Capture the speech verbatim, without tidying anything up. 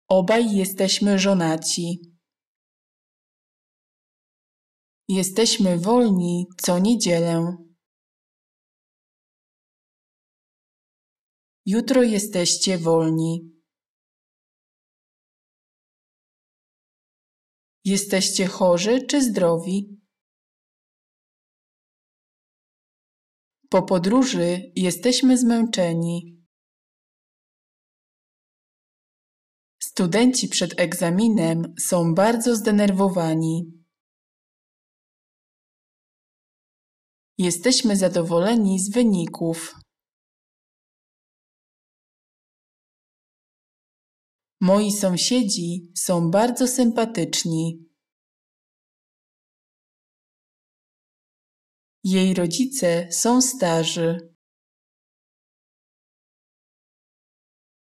Obaj jesteśmy żonaci. Jesteśmy wolni co niedzielę. Jutro jesteście wolni. Jesteście chorzy czy zdrowi? Po podróży jesteśmy zmęczeni. Studenci przed egzaminem są bardzo zdenerwowani. Jesteśmy zadowoleni z wyników. Moi sąsiedzi są bardzo sympatyczni. Jej rodzice są starzy.